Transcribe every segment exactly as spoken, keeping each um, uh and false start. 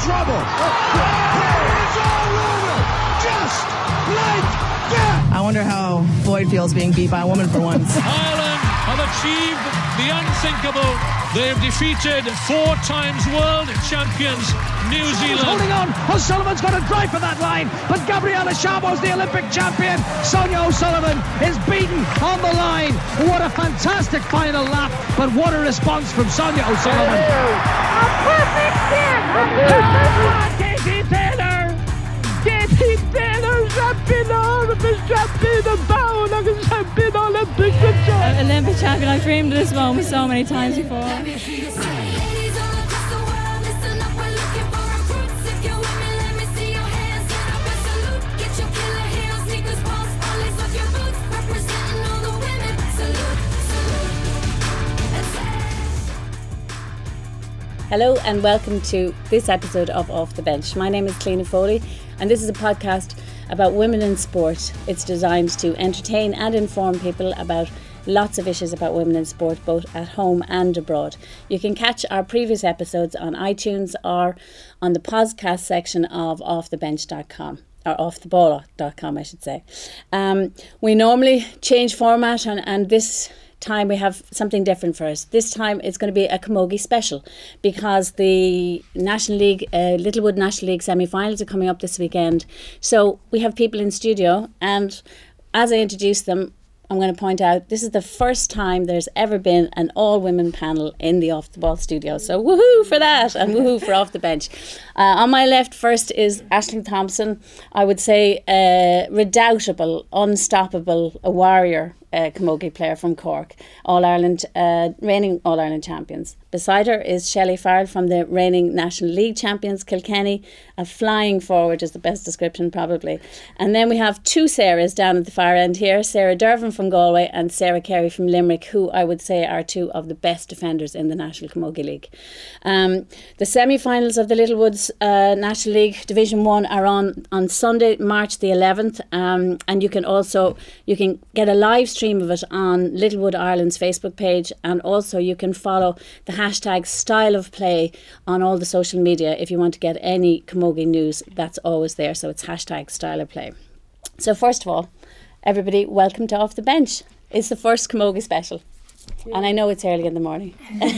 trouble. It's all over, just like that. I wonder how Floyd feels being beat by a woman for once. Ireland have achieved the unthinkable. They've defeated four times world champions New Zealand. Holding on, O'Sullivan's got to drive for that line, but Gabriella Sharbo's the Olympic champion. Sonia O'Sullivan is beaten on the line. What a fantastic final lap, but what a response from Sonia O'Sullivan. A perfect hit! Katie Taylor! Katie Taylor champion Olympic champion of bound and champion Olympic champion. Olympic champion, I've dreamed of this moment so many times before. Hello and welcome to this episode of Off the Bench. My name is Cliona Foley and this is a podcast about women in sport. It's designed to entertain and inform people about lots of issues about women in sport, both at home and abroad. You can catch our previous episodes on iTunes or on the podcast section of off the bench dot com. Or off the ball dot com, I should say. Um, we normally change format and, and this time we have something different for us. This time it's going to be a Camogie special because the National League, uh, Littlewood National League semi-finals are coming up this weekend. So we have people in studio, and as I introduce them, I'm going to point out this is the first time there's ever been an all-women panel in the Off the Ball studio. So woohoo for that and woohoo for Off the Bench. Uh, on my left first is Aisling Thompson. I would say a redoubtable, unstoppable, a warrior uh, Camogie player from Cork, All-Ireland, uh, reigning All-Ireland champions. Beside her is Shelley Farrell from the reigning National League champions, Kilkenny. A flying forward is the best description probably. And then we have two Sarahs down at the far end here, Sarah Dervin from Galway and Sarah Carey from Limerick, who I would say are two of the best defenders in the National Camogie League. Um, the semi-finals of the Littlewoods uh, National League Division one are on on Sunday, March the eleventh, um, and you can also you can get a live stream of it on Littlewood Ireland's Facebook page, and also you can follow the hashtag style of play on all the social media if you want to get any Camogie news. That's always there, so it's hashtag style of play. So first of all, everybody, welcome to Off the Bench. It's the first Camogie special. Yeah. And I know it's early in the morning,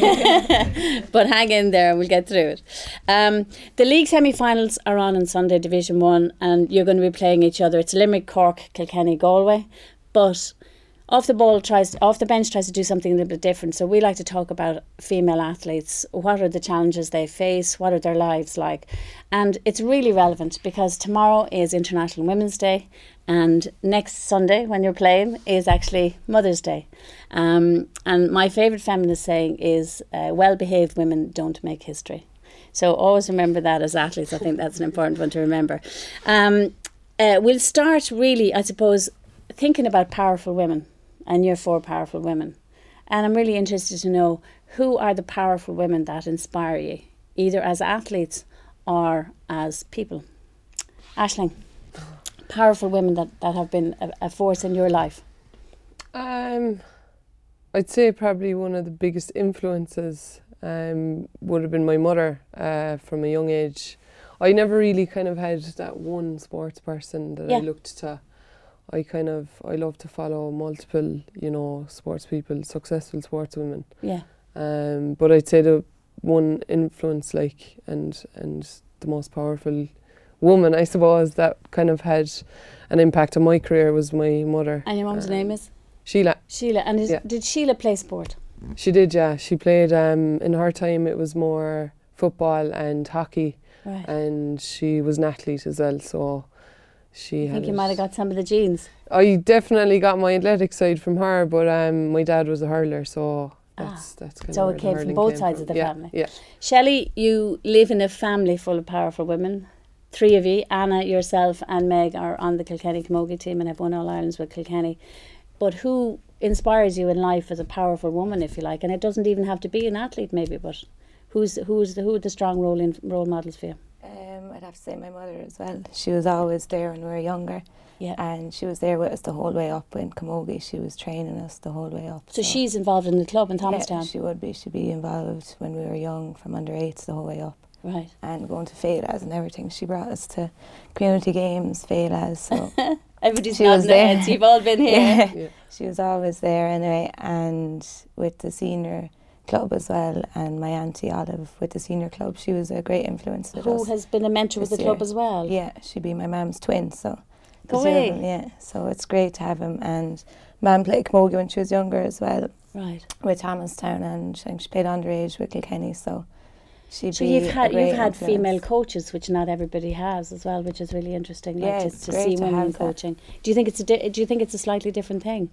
but hang in there and we'll get through it. Um, the league semi-finals are on on Sunday, Division one, and you're going to be playing each other. It's Limerick, Cork, Kilkenny, Galway, but Off the ball tries, off the bench tries to do something a little bit different. So we like to talk about female athletes. What are the challenges they face? What are their lives like? And it's really relevant because tomorrow is International Women's Day, and next Sunday when you're playing is actually Mother's Day. Um, and my favourite feminist saying is, uh, well-behaved women don't make history. So always remember that as athletes. I think that's an important one to remember. Um, uh, we'll start really, I suppose, thinking about powerful women. And you're four powerful women. And I'm really interested to know, who are the powerful women that inspire you, either as athletes or as people? Aisling, powerful women that, that have been a, a force in your life. Um, I'd say probably one of the biggest influences um, would have been my mother uh, from a young age. I never really kind of had that one sports person that yeah. I looked to. I kind of, I love to follow multiple, you know, sports people, successful sports women. Yeah. Um, but I'd say the one influence, like, and and the most powerful woman, I suppose, that kind of had an impact on my career was my mother. And your mum's um, name is? Sheila. Sheila. And is, yeah. did Sheila play sport? She did, yeah. She played, um, in her time it was more football and hockey. Right. And she was an athlete as well, so... She I think you might have got some of the genes. I definitely got my athletic side from her, but um, my dad was a hurler, so that's ah, that's kind so of it came from both sides from. of the yeah, family. Yeah. Shelley, you live in a family full of powerful women. Three of you, Anna, yourself, and Meg, are on the Kilkenny Camogie team and have won All Irelands with Kilkenny. But who inspires you in life as a powerful woman, if you like? And it doesn't even have to be an athlete, maybe, but who's who's the who are the strong role in role models for you? Um, I'd have to say my mother as well. She was always there when we were younger. Yeah. And she was there with us the whole way up in Camogie. She was training us the whole way up. So, so she's involved in the club in Thomastown? Yeah, she would be. She'd be involved when we were young, from under eights the whole way up. Right. And going to Féileas and everything. She brought us to community games, Féileas. So everybody's she nodding was their there. heads. You've all been here. Yeah. Yeah. She was always there anyway. And with the senior club as well, and my auntie Olive with the senior club, she was a great influence with Who us. has been a mentor with the this club year. as well? Yeah, she'd be my mum's twin, so Go the two of away. them, yeah. So it's great to have him. And Mam played camogie when she was younger as well Right. with Thomastown, and I think she played underage with Kilkenny, so she'd So be you've a had great you've had influence. female coaches, which not everybody has as well, which is really interesting. Yeah, like it's just to great see to women in have that. coaching. Do you think it's a di- do you think it's a slightly different thing?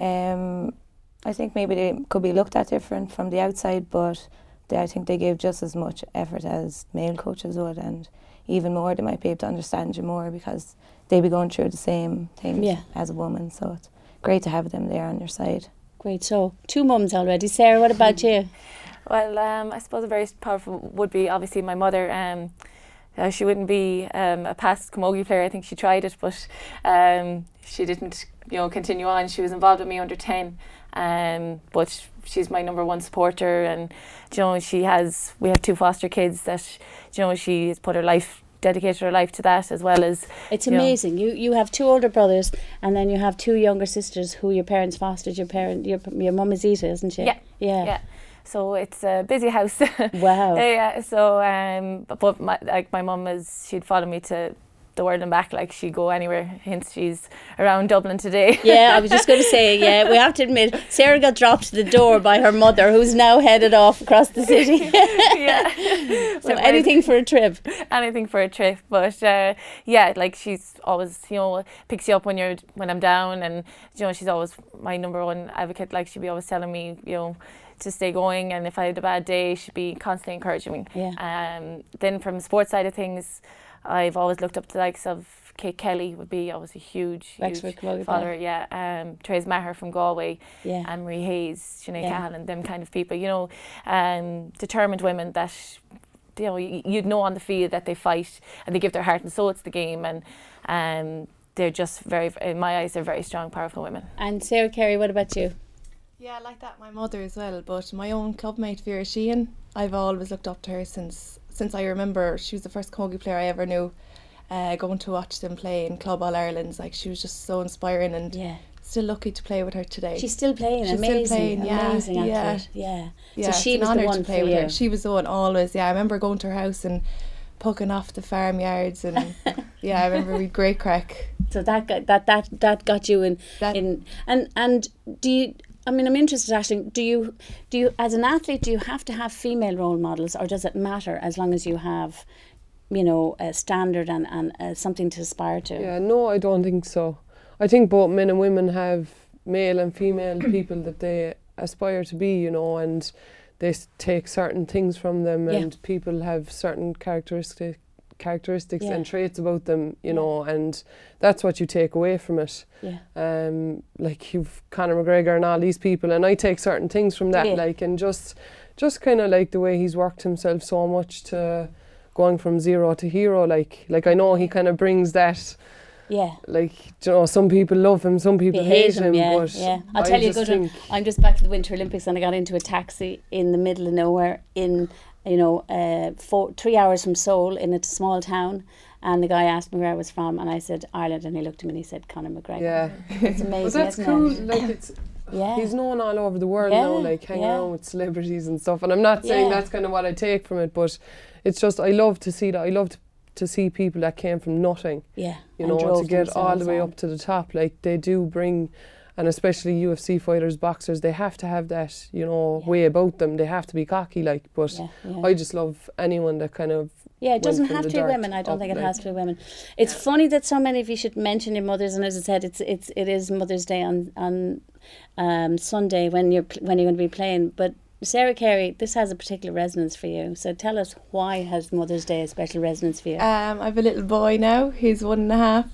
Um, I think maybe they could be looked at different from the outside, but they, I think they give just as much effort as male coaches would, and even more. They might be able to understand you more because they be going through the same things Yeah. as a woman. So it's great to have them there on your side. Great. So two mums already. Sarah, what about you? Well, um, I suppose a very powerful would be obviously my mother. Um, uh, she wouldn't be um, a past camogie player. I think she tried it, but um, she didn't, you know, continue on. She was involved with me under ten, um, but she's my number one supporter. And you know, she has. We have two foster kids that, you know, she has put her life, dedicated her life to that, as well as. It's you know, amazing. You you have two older brothers, and then you have two younger sisters who your parents fostered. Your parent, your your mum is Ita, isn't she? Yeah. Yeah. Yeah. So it's a busy house. Wow. Yeah. So um, but, but my, like my mum is, she'd follow me to the world and back. Like she'd go anywhere. Hence, she's around Dublin today. Yeah, I was just going to say, yeah, we have to admit, Sarah got dropped to the door by her mother, who's now headed off across the city. Yeah. So With my- anything for a trip. anything for a trip. But uh, yeah, like she's always, you know, picks you up when you're when I'm down, and you know, she's always my number one advocate. Like she'd be always telling me, you know, to stay going, and if I had a bad day, she'd be constantly encouraging me. Yeah. Um. Then from the sports side of things, I've always looked up to the likes of Kate Kelly would be always a huge, Wexford huge Camogie follower. Yeah. Um. Therese Maher from Galway. Yeah. Anne Marie Hayes, Sinead Yeah. Cahalan, them kind of people. You know, um, determined women that, you know, y- you'd know on the field that they fight and they give their heart and soul to the game, and um, they're just very, in my eyes, they're very strong, powerful women. And Sarah Carey, what about you? Yeah, like that, my mother as well. But my own clubmate Vera Sheehan, I've always looked up to her since since I remember. She was the first camogie player I ever knew. Uh, going to watch them play in Club All Ireland's, like she was just so inspiring, and Yeah. still lucky to play with her today. She's still playing. She's amazing. still playing, yeah, Amazing yeah. athlete. Yeah. Yeah, so she it's was an the honour one to play for with you. her. She was the one always. Yeah, I remember going to her house and poking off the farmyards, and yeah, I remember we'd great crack. So that got, that that that got you in That- in and and do you? I mean, I'm interested, Aisling. Do you do you as an athlete do you have to have female role models, or does it matter as long as you have, you know, a standard and and uh, something to aspire to? Yeah, no, I don't think so. I think both men and women have male and female people that they aspire to be, you know, and they s- take certain things from them, Yeah. and people have certain characteristic characteristics Yeah. and traits about them, you Yeah. know, and that's what you take away from it. Yeah. Um, like you've Conor McGregor and all these people, and I take certain things from that, Yeah. like, and just, just kind of like the way he's worked himself so much to going from zero to hero. Like, like I know he kind of brings that. Yeah. Like, you know, some people love him, some people They hate him, yeah, but yeah. I'll I tell you a just good one. think, I'm just back to the Winter Olympics, and I got into a taxi in the middle of nowhere in, you know, uh, four, three hours from Seoul in a small town, and the guy asked me where I was from, and I said Ireland, and he looked at me and he said Conor McGregor. yeah. It's amazing, But that's isn't cool. it? Like, it's Yeah. he's known all over the world Yeah, now, like hanging yeah. around with celebrities and stuff. And I'm not saying Yeah. that's kind of what I take from it, but it's just I love to see that. I love to, to see people that came from nothing, Yeah. you and know, drove to get all themselves the way on. up to the top. Like they do bring, and especially U F C fighters, boxers, they have to have that, you know, Yeah. way about them. They have to be cocky, like. But Yeah, yeah. I just love anyone that kind of. Yeah, it went doesn't from have the to be dirt women. I don't up, think it like. has to be women. It's funny that so many of you should mention your mothers, and as I said, it's it's it is Mother's Day on on um, Sunday when you're pl- when you're going to be playing. But Sarah Carey, this has a particular resonance for you. So tell us, why has Mother's Day a special resonance for you? Um, I have a little boy now. He's one and a half.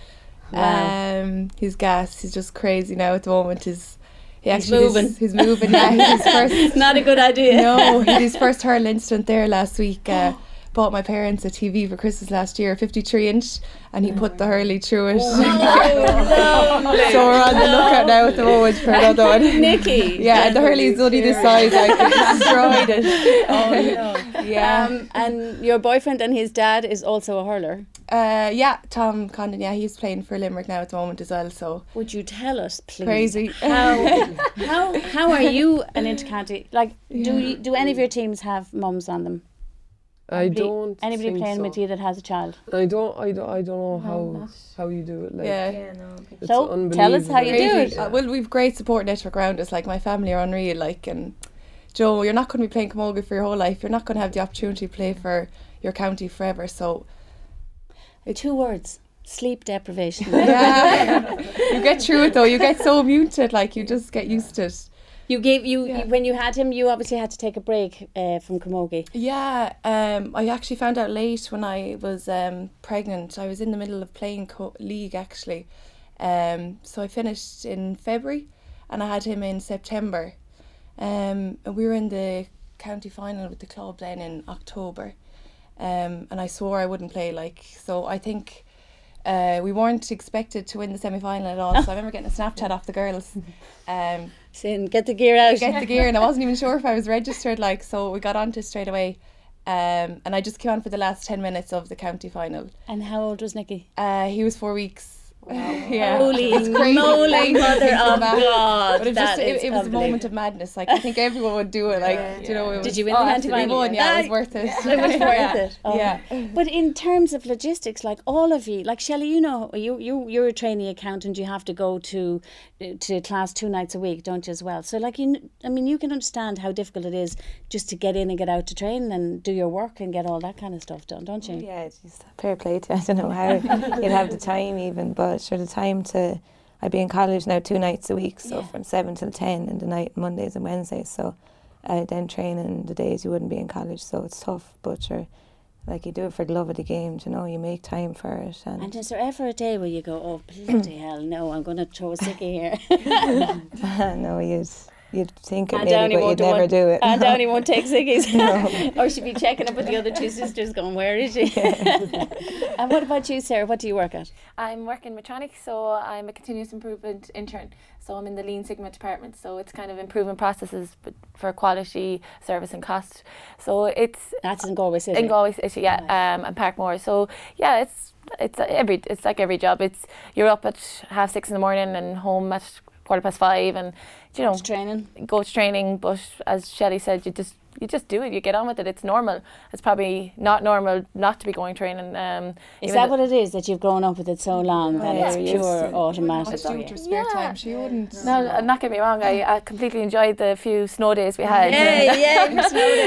Wow. Um, he's gas. He's just crazy now at the moment. He's he He's actually moving. He's, he's moving. Yeah, he's his first. Not a good idea. No, he did his first hurling incident there last week. Uh, bought my parents a T V for Christmas last year, a fifty-three inch, and he put the hurley through it. Oh, so we're on the lookout now at the moment for another one. Nikki. Yeah, the hurley's only this size. Like, it destroyed it. Oh no. Yeah. Um, and your boyfriend and his dad is also a hurler. Uh, yeah, Tom Condon. Yeah, he's playing for Limerick now at the moment as well. So would you tell us, please? Crazy. How how how are you an intercounty? Like, do you, do any of your teams have mums on them? I Anybody, don't. Anybody think playing so. with you that has a child? I don't. I don't. I don't know how not. how you do it. Like, yeah. Yeah, no. it's So, tell us how you do unbelievable. it. Uh, well, we've great support network around us. Like, my family are unreal. Like, and Joe, you're not going to be playing camogie for your whole life. You're not going to have the opportunity to play for your county forever. So, Two words: sleep deprivation. yeah, you get through it though. You get so immune to it. Like, you just get used to it. You gave you, Yeah. you when you had him. You obviously had to take a break uh, from camogie. Yeah, um, I actually found out late when I was um, pregnant. I was in the middle of playing co- league actually. Um, so I finished in February and I had him in September. Um, and we were in the county final with the club then in October. Um, and I swore I wouldn't play, like, so I think uh, we weren't expected to win the semi-final at all. So I remember getting a Snapchat off the girls. Um, Saying, get the gear out. get the gear, and I wasn't even sure if I was registered, like, so we got onto it straight away. Um, and I just came on for the last ten minutes of the county final. And how old was Nicky? Uh, he was four weeks. Yeah, Holy it's crazy. moly, Crazy mother thinking of back. God! But it, that just, it, is it was a moment unbelievable. of madness. Like, I think everyone would do it. Like, Yeah. do you know, it was, Did you win oh, the county absolutely final? won, yeah, it was Ah, worth it. It was worth yeah. it. Oh. Yeah. But in terms of logistics, like all of you, like Shelley, you know, you you you're a trainee accountant. You have to go to to class two nights a week, don't you, as well? So, like, you, I mean, you can understand how difficult it is just to get in and get out to train and do your work and get all that kind of stuff done, don't you? Yeah, it's just fair play to you. I don't know how you'd have the time even, but sure, the time to... I'd be in college now two nights a week, so Yeah. from seven till ten in the night, Mondays and Wednesdays. So I then train in the days you wouldn't be in college, so it's tough. But sure, like, you do it for the love of the game, you know, you make time for it. And, And is there ever a day where you go, oh, bloody hell, no, I'm going to throw a sickie here? no, you'd, you'd think it And maybe, Downey but won't you'd never want- do it. And no. Downey won't take sickies. Or she'd be checking up with the other two sisters going, where is she? And what about you, Sarah? What do you work at? I'm working mechatronics, so I'm a continuous improvement intern. So I'm in the Lean Sigma department. So it's kind of improving processes but for quality, service, and cost. So it's That's in Galway City. in Galway City, yeah, um, and Parkmore. So yeah, it's it's every it's like every job. It's you're up at half six in the morning and home at quarter past five, and you know, It's training. go to training. But as Shelley said, you just you just do it. You get on with it. It's normal. It's probably not normal not to be going training. Um, Is even that though- what it is, that you've grown up with it so long that Yeah, it's you're used pure to it. automatic? What do you do with your spare Yeah. time? She wouldn't. No, uh, not get me wrong. I, I completely enjoyed the few snow days we had. Yeah, yeah, for snow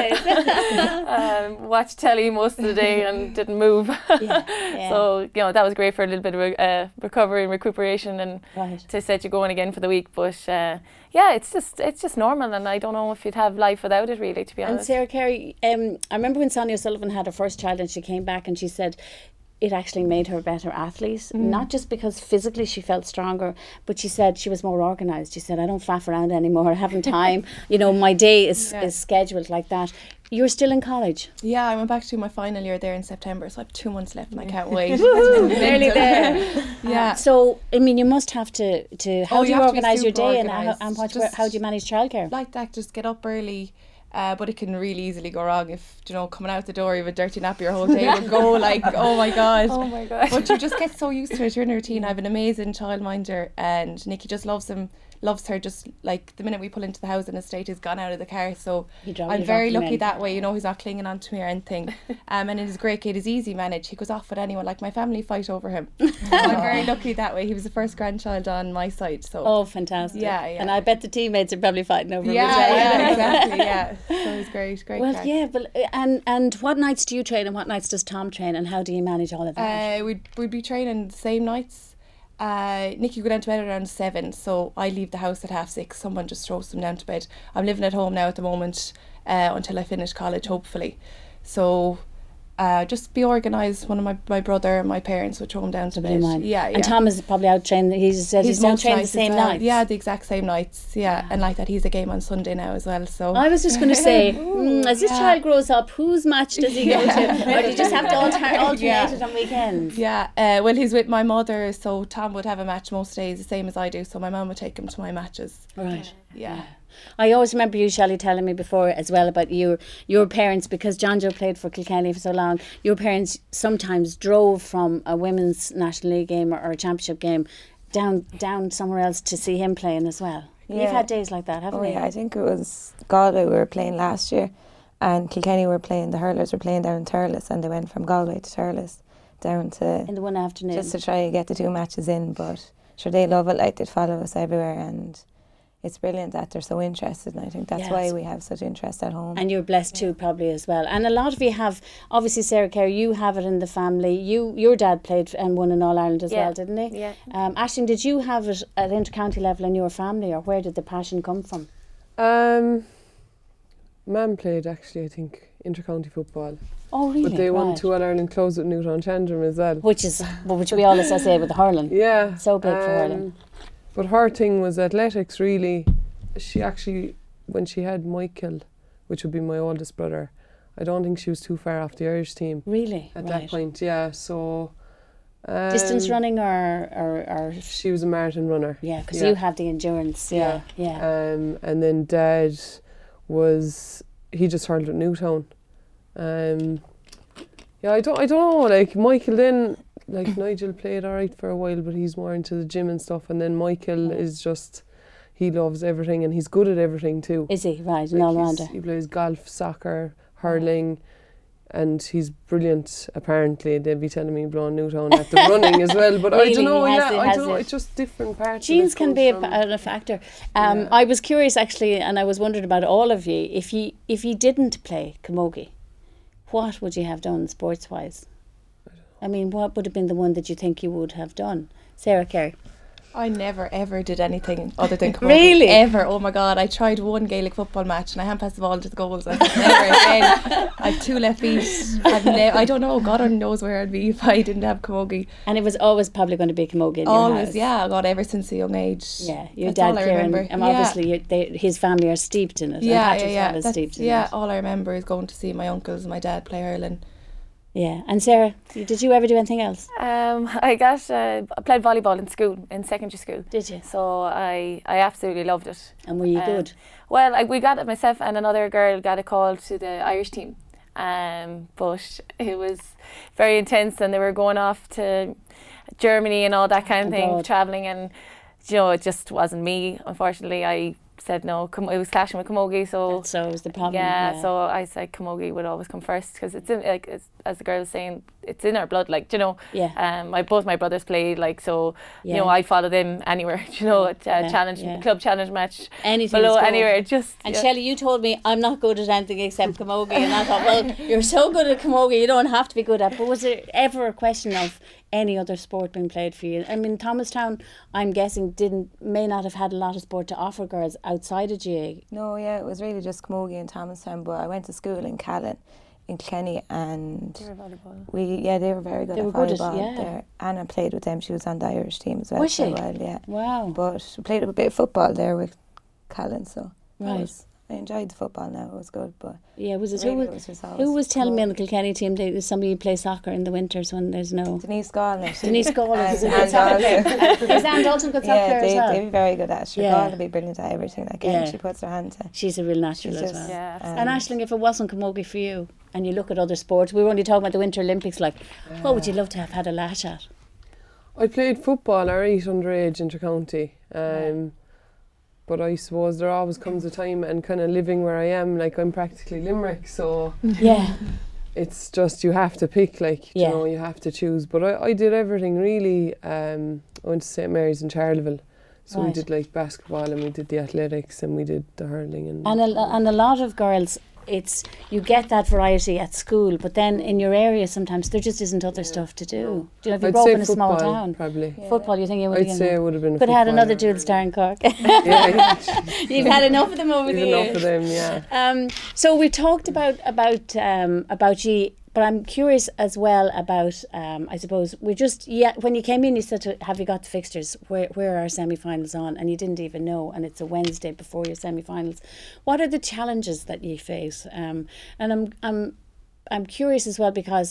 days. um, watched telly most of the day and didn't move. Yeah, yeah. So you know that was great for a little bit of re- uh, recovery and recuperation, and Right. to set you going again for the week. But uh, yeah, it's just it's just normal, and I don't know if you'd have life without it, really, to be And honest. Sarah Carey, um, I remember when Sonia Sullivan had her first child and she came back and she said it actually made her a better athlete, not just because physically she felt stronger, but she said she was more organised. She said, I don't faff around anymore, I haven't time. You know, my day is, Yeah. is scheduled like that. You're still in college. Yeah, I went back to my final year there in September, so I have two months left and I can't wait. Nearly there. Yeah. So, I mean, you must have to, to how Oh, do you you, have to be organise your super day and, how, organised. and what, Just- how do you manage childcare? Like that, just get up early. Uh, but it can really easily go wrong if, you know, coming out the door you have a dirty nappy your whole day would go like, oh my god. Oh my god! But you just get so used to it. You're in a routine. I have an amazing childminder, and Nikki just loves him, loves her. Just like the minute we pull into the house, and estate has gone out of the car. So You drop- I'm you very drop them lucky in. that way. You know, he's not clinging on to me or anything. Um, and he's a great kid. He's easy managed. He goes off with anyone. Like my family fight over him. So I'm very lucky that way. He was the first grandchild on my side. So Oh, fantastic. Yeah, yeah. And I bet the teammates are probably fighting over him yeah, as well. yeah, exactly. Yeah. So he's great, great. Well, crack. yeah, but uh, and and what nights do you train and what nights does Tom train and how do you manage all of that? Uh, we'd, we'd be training the same nights. Uh, Nikki would go down to bed around seven, so I leave the house at half six. Someone just throws them down to bed. I'm living at home now at the moment uh, until I finish college, hopefully. So Uh, just be organised. One of my, my brother and my parents would throw him down to bed. Mine. Yeah, yeah. And Tom is probably out training. He said he's, he's out training the same well. nights. Yeah, the exact same nights. Yeah, and like that, he's a game on Sunday now as well. So I was just going to say, mm, as this yeah. child grows up, whose match does he yeah. go to? Or do you just have to alter, alternate yeah. it on weekends? Yeah. Uh, well, he's with my mother, so Tom would have a match most days, the same as I do. So my mum would take him to my matches. Right. Yeah. yeah. I always remember you, Shelley, telling me before as well about your your parents, because John Joe played for Kilkenny for so long. Your parents sometimes drove from a women's National League game or, or a championship game down down somewhere else to see him playing as well. Yeah. You've had days like that, haven't oh, you? Yeah, I think it was Galway we were playing last year, and Kilkenny were playing, the hurlers were playing down in Thurles, and they went from Galway to Thurles down to... in the one afternoon. Just to try and get the two matches in, but sure, they love it, like they'd follow us everywhere, and... it's brilliant that they're so interested, and I think that's yes. why we have such interest at home. And you're blessed too, probably as well. And a lot of you have, obviously, Sarah Carey, you have it in the family. You, your dad played and won in All Ireland as yeah. well, didn't he? Yeah. Um, Aisling, did you have it at inter-county level in your family, or where did the passion come from? Um, Mum played actually, I think, inter-county football. Oh, really? But they right. won two All Ireland close with Newtown Chandram as well. Which is, which we all associate with hurling. Yeah. So big um, for hurling. But her thing was athletics, really. She actually, when she had Michael, which would be my oldest brother, I don't think she was too far off the Irish team. Really? At right. that point, yeah. So... Um, distance running or, or, or... She was a marathon runner. Yeah, because yeah. you have the endurance. Yeah, yeah. yeah. Um, and then Dad was... He just hurled at Newtown. Um, yeah, I don't, I don't know. Like, Michael then... Like, Nigel played all right for a while, but he's more into the gym and stuff. And then Michael yeah. is just... He loves everything, and he's good at everything too. Is he? Right, like an all-rounder. He plays golf, soccer, hurling, and he's brilliant, apparently. They'd be telling me blowing Newtown at the running as well, but really? I don't know, has, yeah, I don't know, it. it's just different parts. Genes can be a, a factor. Um, yeah. I was curious, actually, and I was wondering about all of you, if you, if you didn't play camogie, what would you have done sports-wise? I, I mean, what would have been the one that you think you would have done? Sarah Carey. I never ever did anything other than camogie. Really? Ever. Oh my God, I tried one Gaelic football match and I hadn't passed the ball to the goals. I said never again. I have two left feet. I've ne- I don't know, God only knows where I'd be if I didn't have camogie. And it was always probably going to be camogie in always, your house. yeah, God, ever since a young age. Yeah, your That's dad, Kieran, and yeah. obviously you, they, his family are steeped in it. Yeah, and yeah, yeah. Is steeped in yeah, it. all I remember is going to see my uncles and my dad play hurling. Yeah, and Sarah, did you ever do anything else? Um, I got uh, I played volleyball in school, in secondary school. Did you? So I, I absolutely loved it. And were you um, good? Well, I, we got it, myself and another girl got a call to the Irish team. Um, but it was very intense, and they were going off to Germany and all that kind of thing, travelling, and you know, it just wasn't me. Unfortunately, I said no. Com- it was clashing with camogie, so That's so was the problem. Yeah, yeah, so I said camogie would always come first, because it's in, like it's, as the girl was saying, it's in our blood. Like, you know, yeah. Um, my both my brothers played, like, so yeah. you know, I followed them anywhere. You know, at uh, yeah, challenge, yeah. club challenge match, anything below anywhere. Just and yeah. Shelley, you told me I'm not good at anything except camogie, and I thought, well, you're so good at camogie, you don't have to be good at. But was there ever a question of any other sport being played for you? I mean, Thomastown, I'm guessing, didn't may not have had a lot of sport to offer girls outside of G A. No, yeah, it was really just camogie in Thomastown, but I went to school in Callan, in Kilkenny, and they were volleyball. we yeah they were very good they at were volleyball. Good at, yeah. There. Anna played with them. She was on the Irish team as well. Was she? For a while, yeah. Wow. But we played a bit of football there with Callan, so right. Was, I enjoyed the football now. It was good, but yeah, was it really who was, was, was who was telling me on the Kilkenny team that somebody play soccer in the winters when there's no Denise Gallner. Denise Gallner is a good soccer player. Is Anne Dalton good soccer yeah, player they, as well? they'd be very good at it. Sure, yeah. Gallner would be brilliant at everything. Like yeah. she puts her hand to. She's a real natural She's as just, well. Yeah, um, and Aisling, if it wasn't camogie for you, and you look at other sports, we were only talking about the Winter Olympics. Like, yeah. what would you love to have had a lash at? I played football, all right, underage inter-county. Um, yeah. But I suppose there always comes a time, and kind of living where I am, like I'm practically Limerick, so yeah, it's just you have to pick, like, yeah. you know, you have to choose. But I, I did everything really. Um, I went to Saint Mary's in Charleville, so right. we did like basketball, and we did the athletics, and we did the hurling, and and a, and a lot of girls. It's you get that variety at school, but then in your area sometimes there just isn't other yeah. stuff to do. Do you know, if you I'd grow up say in a football, small town, probably yeah. football, you think you would? I'd say it would have been. A could have had another or dual star in Cork. yeah, yeah. You've had enough of them over You've the enough years. of them, yeah. Um, so we talked about about um, about you but I'm curious as well about, um, I suppose, we just, yeah, when you came in, you said, to, have you got the fixtures? Where, where are our semi-finals on? And you didn't even know, and it's a Wednesday before your semi-finals. What are the challenges that you face? Um, and I'm, I'm, I'm curious as well, because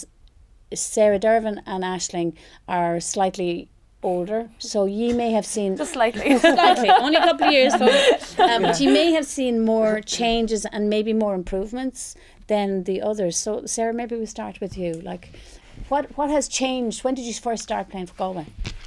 Sarah Dervin and Aisling are slightly older, so you may have seen just slightly slightly only a couple of years folks. Um, but you may have seen more changes and maybe more improvements than the others. So Sarah, maybe we start with you. Like, what what has changed? When did you first start playing for Galway?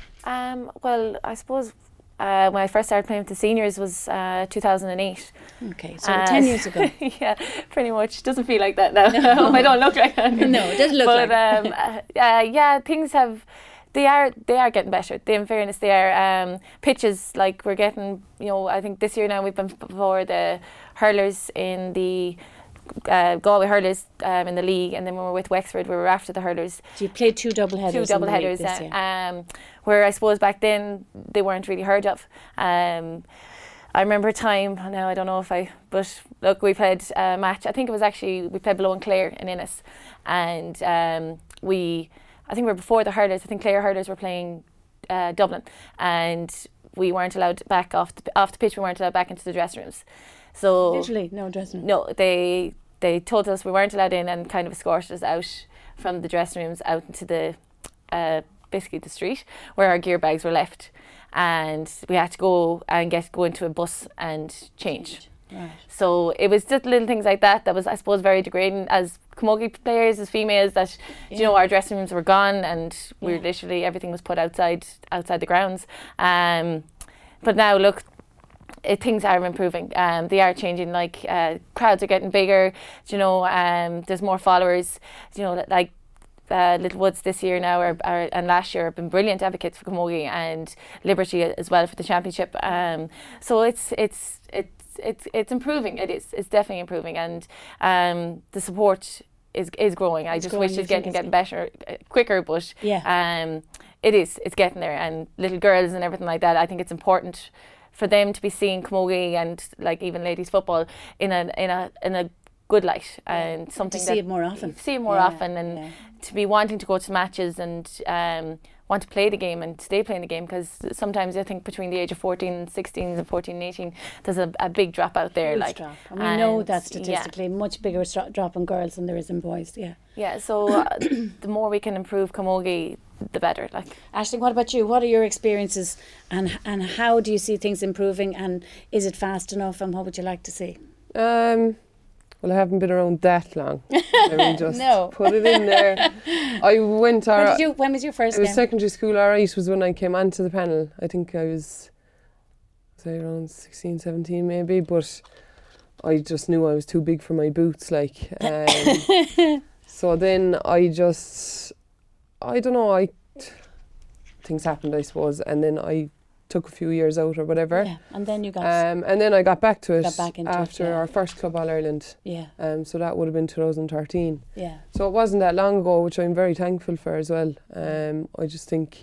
Um, well, I suppose uh, when I first started playing with the seniors was uh, two thousand eight. Okay, so uh, ten years ago. Yeah, pretty much. Doesn't feel like that now. No. I don't look like that. No, it doesn't look but, like that. um, uh, uh, yeah, things have... They are they are getting better. They, in fairness, they are. Um, pitches, like we're getting, you know, I think this year now we've been before the hurlers in the uh, Galway hurlers um, in the league, and then when we were with Wexford, we were after the hurlers. So you played two double headers. Two double headers, this year. Um, where I suppose back then they weren't really heard of. Um, I remember a time, now I don't know if I, but look, we played a match. I think it was actually we played below in Clare in Innis, and um, we. I think we were before the hurlers. I think Clare hurlers were playing uh, Dublin, and we weren't allowed back off the, off the pitch. We weren't allowed back into the dressing rooms. So literally no dressing room. No, they they told us we weren't allowed in and kind of escorted us out from the dressing rooms out into the uh, basically the street where our gear bags were left, and we had to go and get go into a bus and change. Right. So it was just little things like that that was, I suppose, very degrading as camogie players, as females, that yeah. you know, our dressing rooms were gone, and we yeah. were literally, everything was put outside outside the grounds. Um, but now look, it, things are improving. Um, they are changing. Like uh, crowds are getting bigger. You know, um, there's more followers. You know, like. Uh, Little Woods this year now are, are, and last year have been brilliant advocates for camogie, and Liberty as well for the championship. Um, so it's it's it's it's it's improving. It is it's definitely improving, and um, the support is is growing. I it's just growing, wish it's getting getting better, uh, quicker, but yeah, um, it is it's getting there. And little girls and everything like that, I think it's important for them to be seeing camogie and like even ladies football in a in a in a good light, and yeah. something to that see it more often. See it more yeah, often, and yeah. to be wanting to go to matches and um, want to play the game and stay playing the game, because sometimes I think between the age of fourteen, sixteen and fourteen and eighteen there's a, a big drop out there. Huge like drop. And we and know that statistically yeah. much bigger st- drop in girls than there is in boys. Yeah. Yeah. So uh, the more we can improve camogie, the better. Like Aisling, what about you? What are your experiences, and and how do you see things improving, and is it fast enough, and what would you like to see? Um. Well, I haven't been around that long. I mean, just no. put it in there. I went. When, did you, when was your first It was game? secondary school, all right, was when I came onto the panel. I think I was, was I around sixteen, seventeen maybe, but I just knew I was too big for my boots, like. Um, so then I just, I don't know, I things happened, I suppose, and then I took a few years out or whatever. Yeah, and then you got... Um, and then I got back to it got back into after it, yeah. our first Club All-Ireland. Yeah. Um, so that would have been two thousand thirteen. Yeah. So it wasn't that long ago, which I'm very thankful for as well. Um, I just think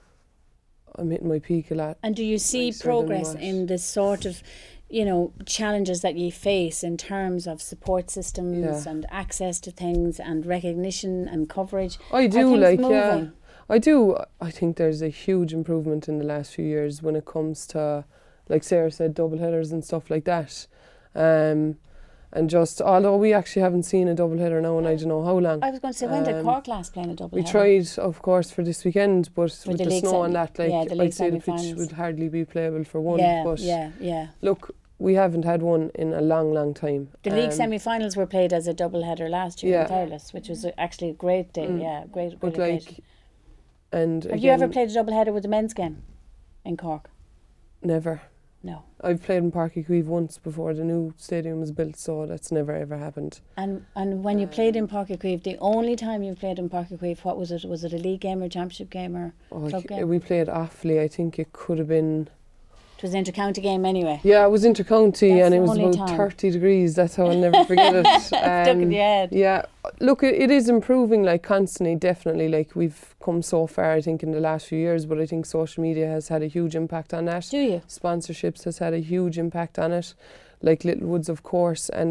I'm hitting my peak a lot. And do you see progress in the sort of, you know, challenges that you face in terms of support systems yeah. and access to things and recognition and coverage? I do, like, moving? yeah. I do. I think there's a huge improvement in the last few years when it comes to, like Sarah said, double headers and stuff like that. Um, and just, although we actually haven't seen a double header now in I don't know how long. I was going to say, when um, did Cork last play in a double we header? We tried, of course, for this weekend, but for with the, the snow and that, like, yeah, the I'd say the pitch would hardly be playable for one. Yeah, but yeah, yeah. Look, we haven't had one in a long, long time. The um, league semi-finals were played as a double header last year yeah. in Thurles, which was actually a great day. Mm. Yeah, great. But great like, occasion. and have again, you ever played a double header with the men's game in Cork? Never. No. I've played in Páirc Uí Chaoimh once before the new stadium was built, so that's never ever happened. And and when you played in Páirc Uí Chaoimh, the only time you played in Páirc Uí Chaoimh, what was it? Was it a league game or championship game or oh, club game? We played Offaly. I think it could have been. It was an inter-county game anyway. Yeah, it was inter-county, that's and it was about time. thirty degrees. That's how I'll never forget it. Um, Stuck in your head. Yeah, look, it, it is improving, like, constantly, definitely. Like, we've come so far, I think, in the last few years, but I think social media has had a huge impact on that. Do you? Sponsorships has had a huge impact on it. Like Little Woods, of course, and their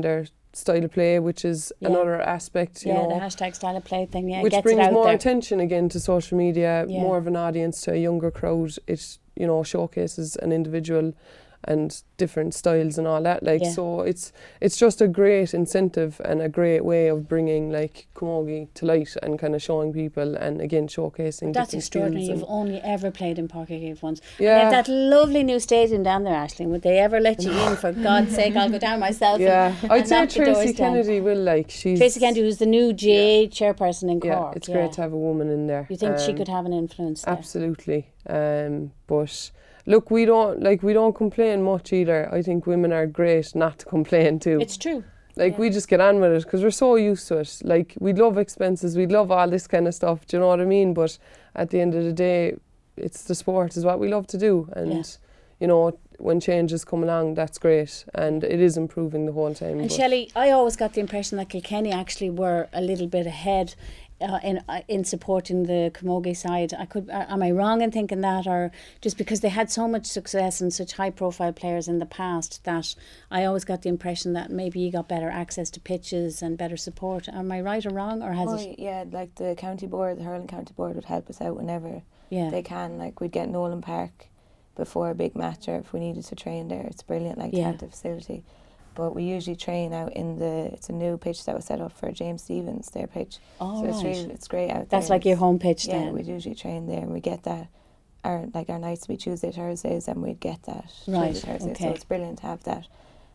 style of play, which is Yeah. another aspect, you yeah, know. the hashtag style of play thing, yeah, which gets brings it out more there. attention again to social media, Yeah. more of an audience to a younger crowd. It, you know, showcases an individual and different styles and all that. Like, Yeah. so it's it's just a great incentive and a great way of bringing like camogie to light and kind of showing people and again showcasing. That's different extraordinary. skills You've and- only ever played in Park Cave once. Yeah. They have that lovely new stadium down there, Aisling. Would they ever let you in? For God's sake, I'll go down myself. Yeah, and, I'd and say knock the doors Tracy down. Kennedy will like. She's Tracy Kennedy, who's the new G A A chairperson in Yeah, Cork. it's great to have a woman in there. You think she Um, could have an influence there? Absolutely. Um, but look, we don't like we don't complain much either. I think women are great not to complain too. It's true. Like we just get on with it because we're so used to it. Like we'd love expenses, we'd love all this kind of stuff. Do you know what I mean? But at the end of the day, it's the sport is what we love to do, and Yeah. you know when changes come along, that's great, and it is improving the whole time. And but- Shelley, I always got the impression that Kilkenny actually were a little bit ahead uh, in uh, in supporting the camogie side. I could, uh, am I wrong in thinking that, or just because they had so much success and such high profile players in the past that I always got the impression that maybe you got better access to pitches and better support. Am I right or wrong, or has Oh, it? yeah, like the county board, the hurling county board would help us out whenever Yeah. they can. Like we'd get Nolan Park before a big match, or if we needed to train there, it's brilliant. Like Yeah. to have the facility. But we usually train out in the. It's a new pitch that was set up for James Stevens, their pitch. Oh, so it's right. really it's great out there. That's like your home pitch Yeah, then. we'd usually train there, and we get that. Our like our nights would be Tuesday, Thursdays, and we'd get that Right, Tuesday, Thursday. okay. So it's brilliant to have that.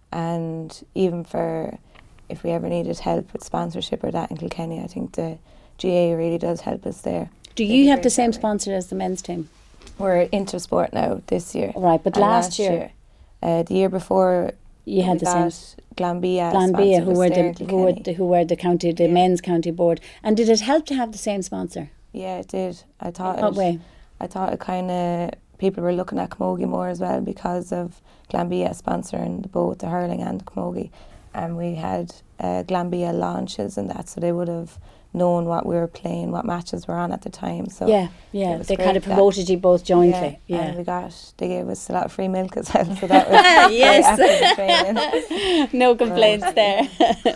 And even for if we ever needed help with sponsorship or that in Kilkenny, I think the G A A really does help us there. Do They you do have the great same that way. sponsor as the men's team? We're Intersport now this year. Right, but And last year- uh, the year before, You had we the same. got Glanbia. Glanbia, sponsored who us were there the in who were Kilkenny. the, who were the county, the men's county board, and did it help to have the same sponsor? Yeah, it did. I thought In what it, way? I thought it kind of people were looking at camogie more as well because of Glanbia sponsoring both the hurling and the camogie, and we had uh, Glanbia launches and that, so they would have known what we were playing, what matches were on at the time. So Yeah, it yeah, was they great kind of that- promoted you both jointly. Yeah, Yeah. and we got they gave us a lot of free milk as well. So that was very active training. No complaints there.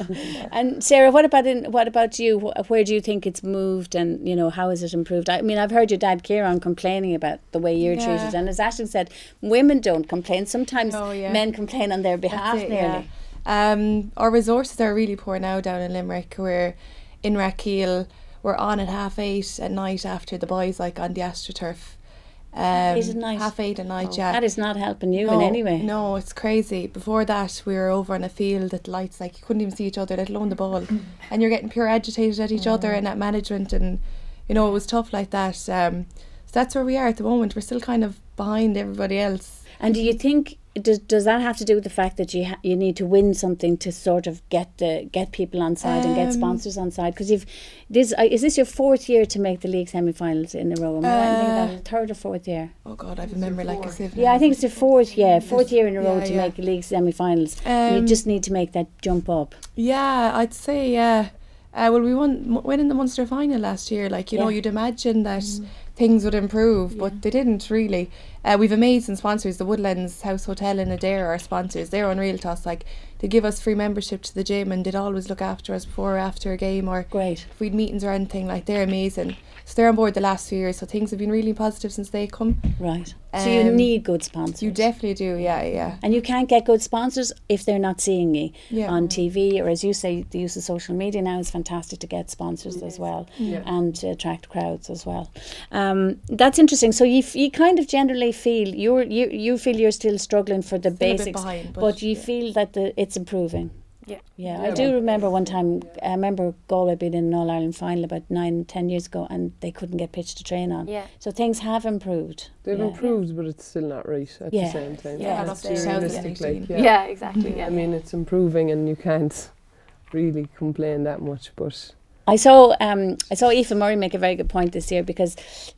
And Sarah, what about in, what about you? Wh- Where do you think it's moved, and you know how has it improved? I mean, I've heard your dad Kieran complaining about the way you're Yeah. treated, and as Aisling said, women don't complain. Sometimes No, yeah. men complain on their behalf. That's it, nearly. yeah. Um, our resources are really poor now down in Limerick. We're in Rathkeil. We're on at half eight at night after the boys, like on the AstroTurf. Um, Half eight at night? Half eight at night, Oh, yeah. that is not helping you no, in any way. No, it's crazy. Before that, we were over on a field at lights, like you couldn't even see each other, let alone the ball. And you're getting pure agitated at each other and at management, and you know, it was tough like that. Um, so that's where we are at the moment. We're still kind of behind everybody else. And do you think does does that have to do with the fact that you ha- you need to win something to sort of get the get people on side and get Um, sponsors on side? Because you've this uh, is this your fourth year to make the league semi-finals in a row? Am I right in thinking Uh, that? Third or fourth year? Oh God, I have a memory like a sieve. Yeah, I think it's the fourth. Yeah, fourth year in a row Yeah, to yeah. make the league semi-finals. you Um, just need to make that jump up. Yeah, I'd say yeah. Uh, well, we won m- went in the Munster final last year. Like you know, Yeah. you'd imagine that things would improve, but they didn't really. Uh, we've amazing sponsors. The Woodlands House Hotel and Adair are our sponsors. They're unreal to us. Like they give us free membership to the gym, and they'd always look after us before or after a game, or Great. if we'd meetings or anything. Like they're amazing. So they're on board the last few years. So things have been really positive since they come. Right. So you Um, need good sponsors. You definitely do. Yeah, yeah. And you can't get good sponsors if they're not seeing you Yeah. on T V, or as you say, the use of social media now is fantastic to get sponsors as well, Yeah. and to attract crowds as well. Um, that's interesting. So you f- you kind of generally feel you're you you feel you're still struggling for the Still a bit basics, behind, but, but you yeah. feel that the it's improving. Yeah. Yeah, I do remember one time. I remember Galway being in an All Ireland final about nine, ten years ago, and they couldn't get pitch to train on. Yeah. So things have improved. They've yeah. improved, but it's still not right at Yeah. the same time. Yeah, It that's has to be two thousand realistic, eighteen. like, Yeah, yeah. exactly. Yeah. I mean, it's improving, and you can't really complain that much, but I saw um, I saw Aoife Murray make a very good point this year, because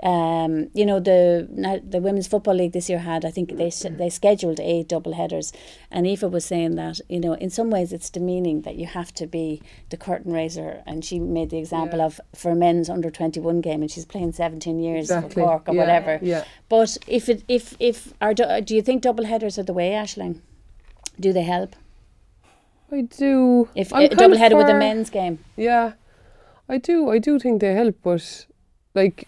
um, you know the na- the women's football league this year had, I think they s- they scheduled eight double headers, and Aoife was saying that, you know, in some ways it's demeaning that you have to be the curtain raiser, and she made the example Yeah. of for a men's under twenty-one game, and she's playing seventeen years exactly. for Cork or yeah. whatever. Yeah. But if it if if are do, do you think double headers are the way, Aisling? Do they help? I do. If I'm a kind double of header with the for- men's game. Yeah, I do. I do think they help, but like,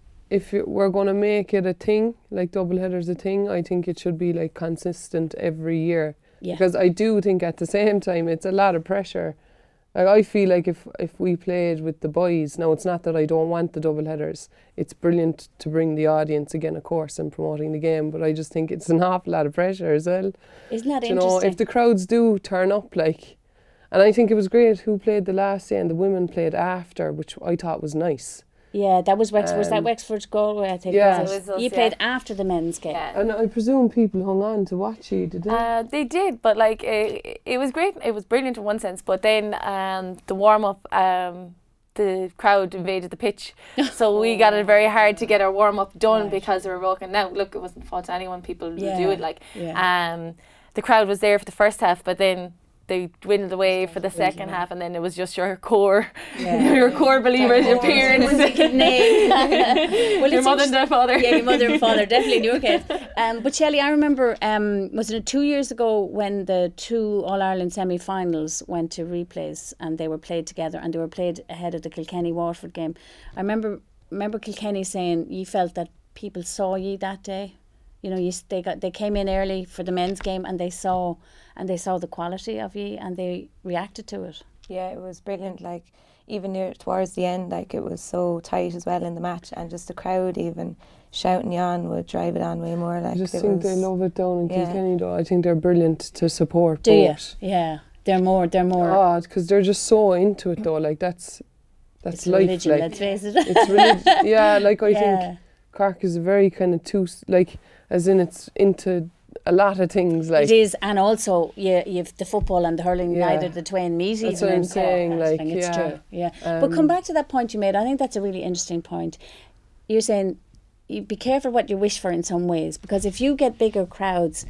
if it, we're going to make it a thing, like double headers a thing, I think it should be like consistent every year. Yeah. Because I do think at the same time it's a lot of pressure. Like I feel like if if we played with the boys, now it's not that I don't want the double headers. It's brilliant to bring the audience again, of course, and promoting the game. But I just think it's an awful lot of pressure as well. Isn't that you know, interesting? if the crowds do turn up, like, and I think it was great who played the last day and the women played after, which I thought was nice. Yeah, that was Wexford. was that Um, Wexford Galway? I think. yeah. Was It it? was us, You yeah. played after the men's game. Yeah. And I presume people hung on to watch you, did they? Uh, they did, but like it, it was great. It was brilliant in one sense, but then um, the warm up, um, the crowd invaded the pitch, so we got it very hard to get our warm up done Right. because they were walking. Now, look, it wasn't fault to anyone. People Yeah, do it. Like, yeah. um, the crowd was there for the first half, but then they dwindled away for the second half, and then it was just your core, Yeah. your core believers appearing. Name. Well, Your it's mother and interest- their father. Yeah, your mother and father, definitely in your case. Um, but Shelley, I remember, um, was it two years ago when the two All-Ireland semi-finals went to replays and they were played together and they were played ahead of the Kilkenny-Waterford game. I remember remember Kilkenny saying you felt that people saw you that day. You know, you, they got they came in early for the men's game and they saw and they saw the quality of you and they reacted to it. Yeah, it was brilliant. Like, even near towards the end, like, it was so tight as well in the match, and just the crowd even shouting you on would drive it on way more. Like, I just it think was, they love it down in yeah. Kilkenny though. I think they're brilliant to support Do you? both. Yeah, they're more. They're more. Oh, because they're just so into it though. Like that's that's it's life. religion. Like Let's face it. it's religion. Yeah, like I Yeah. think Cork is very kind of too s- like as in it's into a lot of things. Like It is, and also you you've the football and the hurling. Yeah. Neither the twain meet. That's even what I'm in saying, Cork, I like, think it's yeah. true. Yeah, but Um, come back to that point you made. I think that's a really interesting point. You're saying you be careful what you wish for in some ways, because if you get bigger crowds,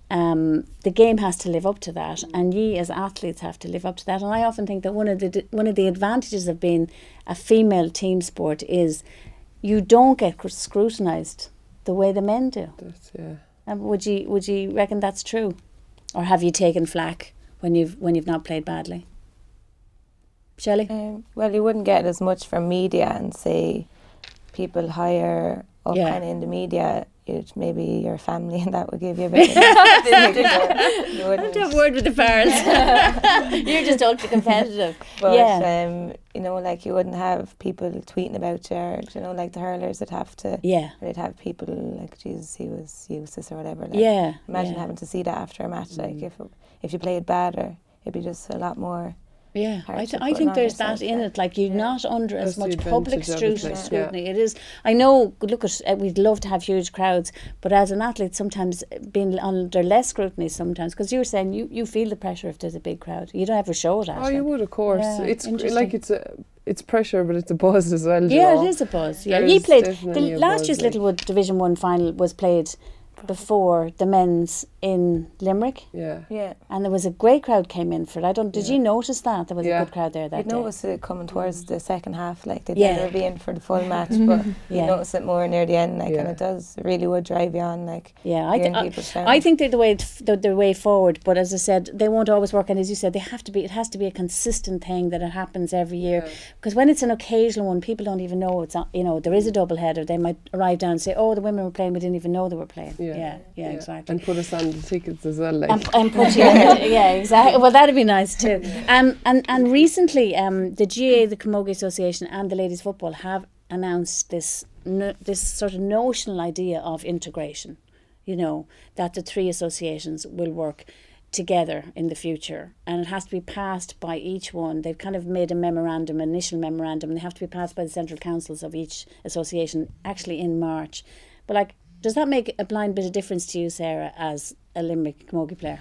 um, the game has to live up to that, and ye as athletes have to live up to that. And I often think that one of the one of the advantages of being a female team sport is you don't get cr- scrutinised the way the men do. that's, yeah. Um, would you would you reckon that's true, or have you taken flack when you've when you've not played badly? Shelley? Um, well, you wouldn't get as much from media, and say people higher up Yeah. kind of in the media, you'd, maybe your family and that would give you a bit of you wouldn't. Don't have a word with the parents. You're just ultra competitive. But yeah, um, you know, like, you wouldn't have people tweeting about you, or, you know, like the hurlers would have to. yeah, They'd have people like, Jesus, he was useless or whatever. Like, yeah. Imagine yeah. having to see that after a match. Like, if if you played bad, or it'd be just a lot more. Yeah, hard I, to th- I put think on there's yourself, that in yeah. it. Like, you're Yeah. not under That's as the much public advantage of it, scrutiny. like, scrutiny. It is. I know. Look at. Uh, we'd love to have huge crowds, but as an athlete, sometimes being under less scrutiny, sometimes because you were saying you, you feel the pressure if there's a big crowd. You don't ever show it. Oh, you would, of course. Yeah, it's gr- interesting. like it's a it's pressure, but it's a buzz as well. you Yeah, know? it is a buzz. Yeah, There you is played the definitely a last buzz, year's like- Littlewood Division One final was played before the men's in Limerick, Yeah. Yeah. and there was a great crowd came in for it. I don't. Did you notice that there was Yeah. a good crowd there that You'd day? notice it coming towards the second half, like they'd Yeah. never be in for the full match, but Yeah. you notice it more near the end, like, and Yeah. it does, it really would drive you on, like, Yeah, I, hearing th- people I, shout. I think they're the way t- the, the way forward. But as I said, they won't always work. And as you said, they have to be. It has to be a consistent thing that it happens every year. Because when it's an occasional one, people don't even know it's on, you know there is a double header. They might arrive down and say, "Oh, the women were playing. We didn't even know they were playing." Yeah. yeah, yeah, exactly. And put us on the tickets as well. Like. And, and put you in it. Yeah, exactly. Well, that'd be nice too. Um, and and recently, um, the G A A, the Camogie Association, and the Ladies Football have announced this no, this sort of notional idea of integration. You know, that the three associations will work together in the future, and it has to be passed by each one. They've kind of made a memorandum, initial memorandum, and they have to be passed by the central councils of each association actually in March. But like, does that make a blind bit of difference to you, Sarah, as a Limerick camogie player?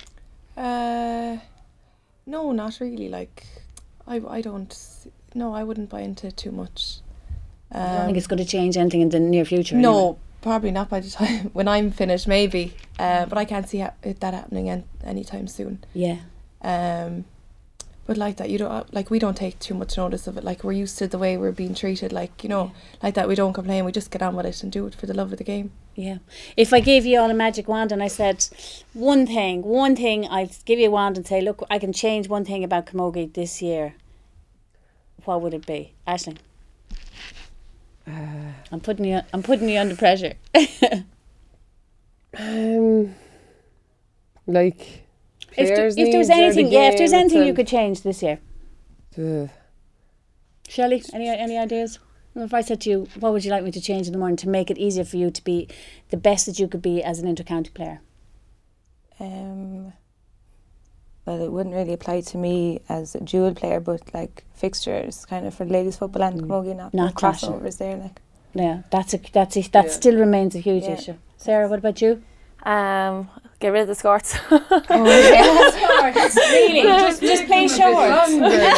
Uh, no, not really. Like, I, I don't. s- No, I wouldn't buy into it too much. I don't Um, think it's going to change anything in the near future. no, anyway. probably not by the time when I'm finished, maybe. Uh, but I can't see ha- it, that happening an- anytime soon. Yeah. Um, But like that, you don't like we don't take too much notice of it. Like we're used to the way we're being treated. Like you know, yeah. like that we don't complain. We just get on with it and do it for the love of the game. Yeah. If I gave you all a magic wand and I said one thing, one thing, I'd give you a wand and say, look, I can change one thing about Camogie this year. What would it be, Aisling? Uh, I'm putting you. I'm putting you under pressure. um, like. If there, if there was anything, the yeah, if there's anything itself. You could change this year. Uh. Shelley, any any ideas? If I said to you, what would you like me to change in the morning to make it easier for you to be the best that you could be as an inter-county player? Um, well, it wouldn't really apply to me as a dual player, but like fixtures, kind of for ladies football and mm. Camogie, not, not crossovers there. Like, yeah, that's a that's a, that yeah. still remains a huge yeah. issue. Sarah, what about you? Um, get rid of the skirts. Oh, yeah. Skirts. Really? Just, just plain shorts.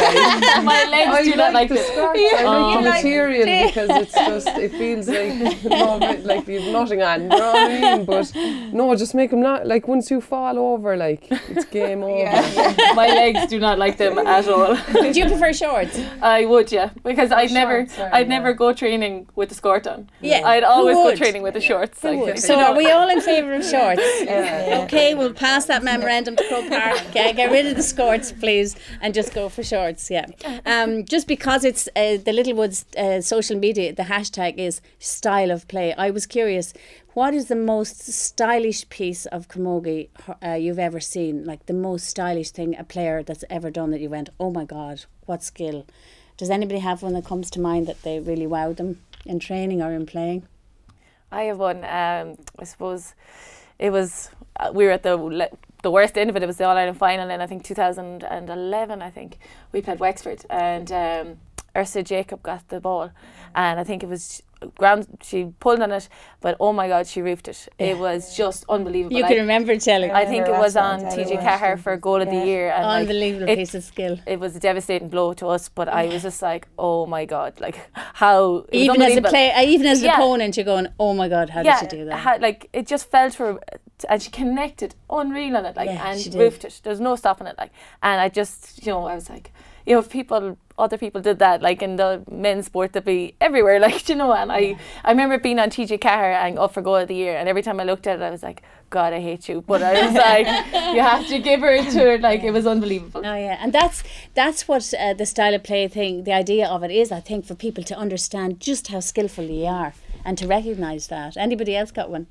My legs I do not like like the this. skirts. I like the material because it's just, it feels like, no, like you've nothing on, you know what I mean? But no, just make them not, like once you fall over, like it's game over. Yeah. My legs do not like them at all. Do you prefer shorts? I would, yeah, because I'd shorts, never, sorry, I'd yeah. never go training with the skirt on. Yeah, I'd always go training with the shorts. Like, like, so are we all in favour of shorts? Yeah, yeah. Okay, we'll pass that memorandum to Croke Park. Okay, get rid of the skirts, please, and just go for shorts. Yeah, um, just because it's uh, the Littlewoods uh, social media, the hashtag is style of play. I was curious, what is the most stylish piece of Camogie uh, you've ever seen? Like the most stylish thing a player that's ever done that you went, oh my God, what skill? Does anybody have one that comes to mind that they really wowed them in training or in playing? I have one. Um, I suppose it was uh, we were at the the worst end of it. It was the All Ireland final in I think two thousand eleven. I think we played Wexford and um, Ursula Jacob got the ball, and I think it was ground. She pulled on it, but oh my God, she roofed it. It yeah. was just unbelievable. You I, can remember telling. I think it was on T J Cahir for goal of yeah. the year. And unbelievable like, piece it, of skill. It was a devastating blow to us, but I was just like, oh my God, like how even as a player, even as an yeah. opponent, you're going, oh my God, how yeah, did she do that? How, like it just felt her, and she connected unreal on it, like yeah, and roofed it. There's no stopping it, like, and I just, you know, I was like, you know, if people, other people did that, like in the men's sport, they'd be everywhere, like, you know. And yeah. I, I remember being on T J Cahir and up for goal of the year, and every time I looked at it, I was like, God, I hate you. But I was like, you have to give her to her, like yeah. it was unbelievable. Oh yeah, and that's that's what uh, the style of play thing, the idea of it is, I think, for people to understand just how skillful you are and to recognise that. Anybody else got one?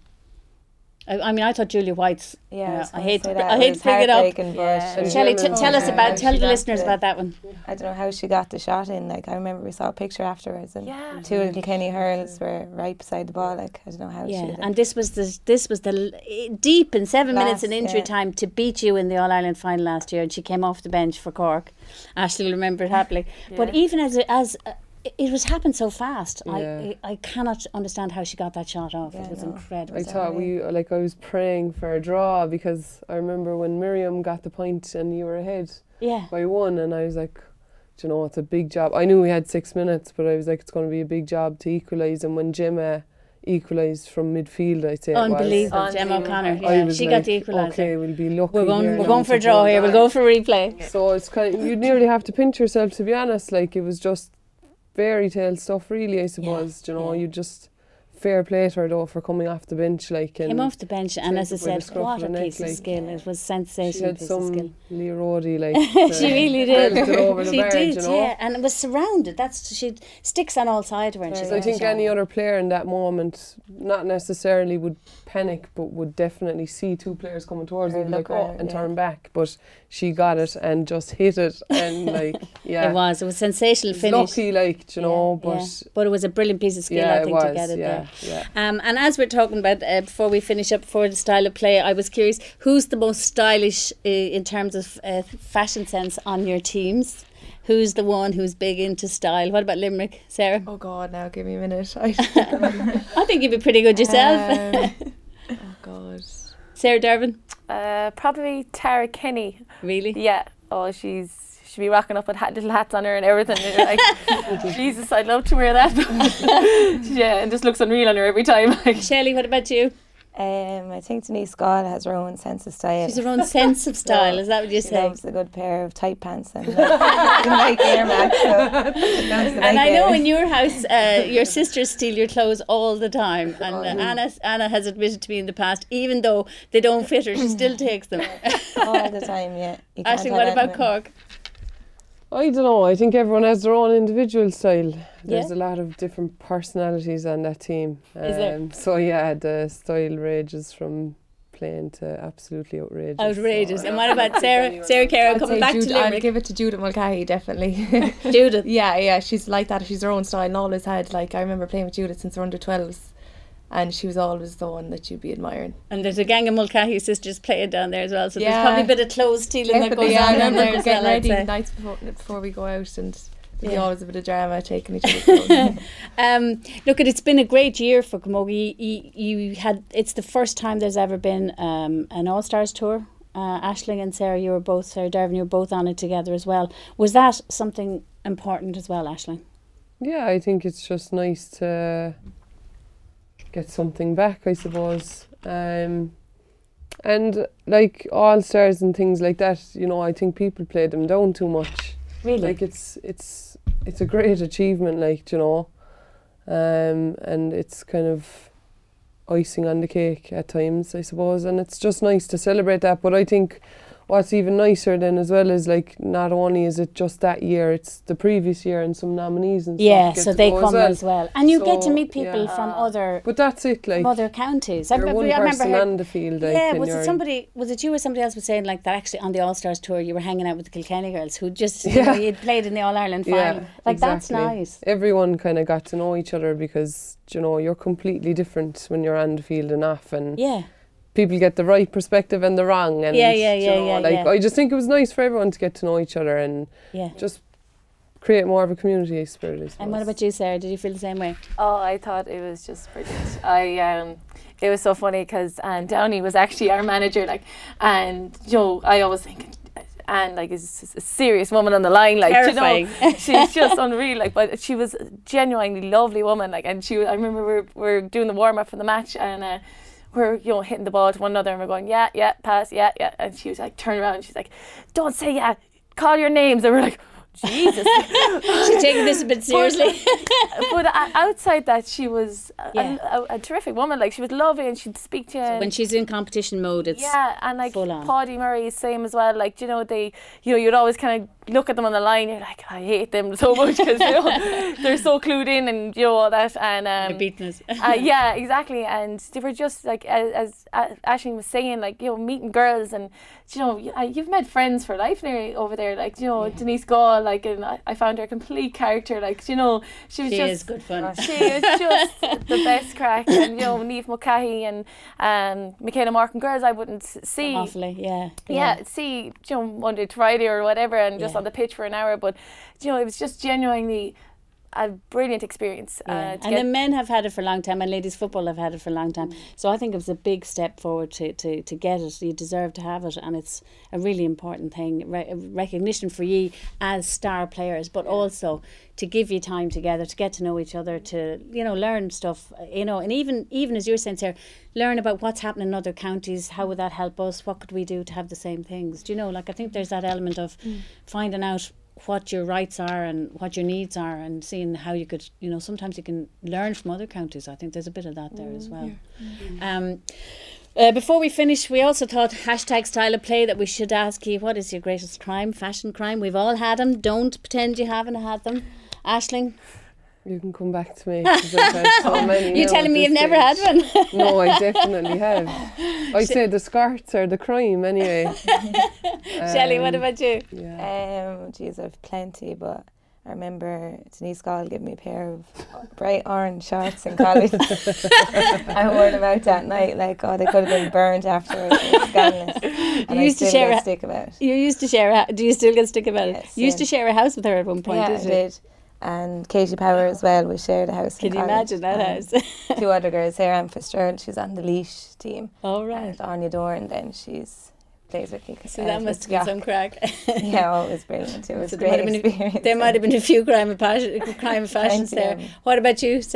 I, I mean, I thought Julia White's. Yeah, uh, I, I hate. To, I hate to bring it up. Yeah. Shelley, t- tell us about. Tell the listeners the, about that one. I don't know how she got the shot in. Like I remember we saw a picture afterwards, and yeah. two little Kenny hurls were right beside the ball. Like I don't know how. Yeah, she did and it. this was the this was the deep in seven Last, minutes in injury yeah. time to beat you in the All Ireland final last year, and she came off the bench for Cork. Ashley will remember it happily. Yeah. But even as a, as a, it was happened so fast. Yeah. I, I I cannot understand how she got that shot off. Yeah, it was no. incredible. I thought we like I was praying for a draw because I remember when Miriam got the point and you were ahead yeah. by one, and I was like, do you know, it's a big job. I knew we had six minutes, but I was like, it's going to be a big job to equalise. And when Gemma equalised from midfield, I'd say unbelievable. It was. Gemma O'Connor, yeah, she like, got the equaliser. Okay, we'll be lucky. We're going, here we're going for a draw here. We'll go for replay. So it's kind of, you nearly have to pinch yourself, to be honest. Like it was just fairy tale stuff, really. I suppose. Yeah, you know, yeah. you just fair play to her though for coming off the bench, like. And came off the bench, and as I said, what a piece of skill! It was sensational. She had piece some of skill. Lee Roddy, like. She really did. Over the she barge, did, you know? yeah, and it was surrounded. That's she sticks on all sides of her. And so I think any other player in that moment, not necessarily would panic, but would definitely see two players coming towards them, like oh, and yeah. turn back. But she got it and just hit it, and like yeah, it was. It was sensational finish. Lucky, like you know, yeah, but yeah. but it was a brilliant piece of skill. Yeah, I think it was, to get it yeah, there. Yeah. Um, and as we're talking about uh, before we finish up, before the style of play, I was curious, who's the most stylish uh, in terms of uh, fashion sense on your teams? Who's the one who's big into style? What about Limerick, Sarah? Oh God, now give me a minute. I, I think you'd be pretty good yourself. Um, oh God. Sarah Dervin? Uh, probably Tara Kenny. Really? Yeah. Oh, she's she'd be rocking up with hat, little hats on her and everything. And you're like, Jesus, I'd love to wear that. Yeah, and just looks unreal on her every time. Shelley, what about you? Um, I think Denise Gall has her own sense of style. She's her own sense of style, So is that what you she say? loves a good pair of tight pants and uh, like Air Max. So loves the And Nike I know Air. in your house, uh, your sisters steal your clothes all the time. And uh, Anna, Anna has admitted to me in the past, even though they don't fit her, she still takes them. all the time, yeah. You can't Ashley, have what about anything. Cork? I don't know. I think everyone has their own individual style. There's Yeah. a lot of different personalities on that team. Um, Is there? So yeah, the style ranges from plain to absolutely outrageous. Outrageous. So, And what about Sarah? Sarah Carroll I'd coming say back Jude, to I'd Limerick. give it to Judith Mulcahy, definitely. Judith. Yeah, yeah, she's like that. She's her own style and always had, like, I remember playing with Judith since her under twelves, and she was always the one that you'd be admiring. And there's a gang of Mulcahy sisters playing down there as well, so there's Yeah. probably a bit of clothes stealing that goes Definitely, yeah, I on down remember there as getting well, I'd ready say. the nights before, before we go out, and there'd be Yeah. always a bit of drama taking each other's clothes. Um, look, it's been a great year for Camogie. You, you had it's the first time there's ever been um, an All Stars tour. Uh, Aisling and Sarah, you were both Sarah Dervin, you were both on it together as well. Was that something important as well, Aisling? yeah, I think it's just nice to get something back, I suppose. Um, and like All Stars and things like that, you know, I think people play them down too much. Really? Like it's it's it's a great achievement, like, you know, um, and it's kind of icing on the cake at times, I suppose, and it's just nice to celebrate that. But I think what's even nicer then as well is, like, not only is it just that year, it's the previous year and some nominees and Yeah, stuff get so to they go come as well. And you get to So, meet people yeah. from other But that's it, like, from other counties. I, you're I one remember person her- on the field, like, yeah, and was it you're- somebody? Was it you or somebody else was saying like that? Actually, on the All Stars tour, you were hanging out with the Kilkenny girls who just you Yeah. know you'd played in the All Ireland final. Like that's exactly. nice. Everyone kind of got to know each other because, you know, you're completely different when you're on the field and off, and Yeah. people get the right perspective and the wrong. And Yeah, yeah, you yeah, know, yeah, Like yeah. I just think it was nice for everyone to get to know each other and Yeah. just create more of a community spirit, I suppose. And what about you, Sarah? Did you feel the same way? Oh, I thought it was just brilliant. I um, it was so funny because um, Downey was actually our manager, like, and you know, I always think, and like, is a serious woman on the line, like, Terrifying. you know, she's just unreal, like, but she was a genuinely lovely woman, like, and she, I remember we were, we were doing the warm up for the match, and uh, we're, you know, hitting the ball to one another, and we're going, yeah, yeah, pass, yeah, yeah, and she was like, turn around, and she's like, don't say yeah, call your names, and we're like, Jesus. She's taking this a bit seriously. But uh, outside that, she was a, Yeah. a, a terrific woman. Like, she was lovely, and she'd speak to you. So when she's in competition mode, it's yeah, and like full on. Paddy Murray is same as well. Like, you know, they, you know, you'd always kind of look at them on the line. You're like, I hate them so much because you know, they're so clued in, and you know all that. And um, They're beating us. uh, yeah, exactly. And they were just like, as, as Aisling was saying, like, you know, meeting girls, and you know, you- uh, you've met friends for life there over there. Like, you know, Denise Gall, like, and I, I found her a complete character. Like, you know, she was She just is good fun. she was just the best crack. And you know, Niamh Mulcahy and um, Michaela Markin, girls I wouldn't s- see. Awfully, yeah. Yeah, see, you know, Monday to Friday or whatever, and just Yeah. on the pitch for an hour. But you know, it was just genuinely a brilliant experience. Yeah. Uh, to and get the men have had it for a long time, and ladies football have had it for a long Mm. time. So I think it was a big step forward to, to, to get it. You deserve to have it, and it's a really important thing. Re- recognition for you as star players, but also to give you time together, to get to know each other, to, you know, learn stuff, you know, and even even as you're saying, Sarah, learn about what's happening in other counties. How would that help us? What could we do to have the same things? Do you know, like, I think there's that element of finding out what your rights are and what your needs are, and seeing how you could, you know, sometimes you can learn from other counties. I think there's a bit of that there as well. Um, uh, before we finish, we also thought hashtag style of play that we should ask you, what is your greatest crime, fashion crime? We've all had them. Don't pretend you haven't had them. Aisling? You can come back to me. 'Cause I've had so many You now telling at me you've this never had stage. one? No, I definitely have. I'd say the skirts are the crime anyway. Shelley, what Um, about you? Yeah. Um, geez, I've plenty, but I remember Denise Gall gave me a pair of bright orange shorts in college. I wore them out that night, like, oh, they could have been burnt afterwards. It was scandalous. And You I used to still share get a- stick about it. You used to share, a, do you still get stick about it? Yes, You used yeah. to share a house with her at one point, Yeah, I didn't you? did. And Katie Power as well, we shared a house Can in you college. imagine that And house? two other girls, Sarah Ann Fitzgerald, she's on the Leash team. All right. And Anya Dorn, then she's plays with Kika. So that must have been some crack. Yeah, oh, it was brilliant. It was So a there might great have been a- experience. There might have been a few crime of passion, crime of fashions Plenty there. of 'em. What about you, Sarah?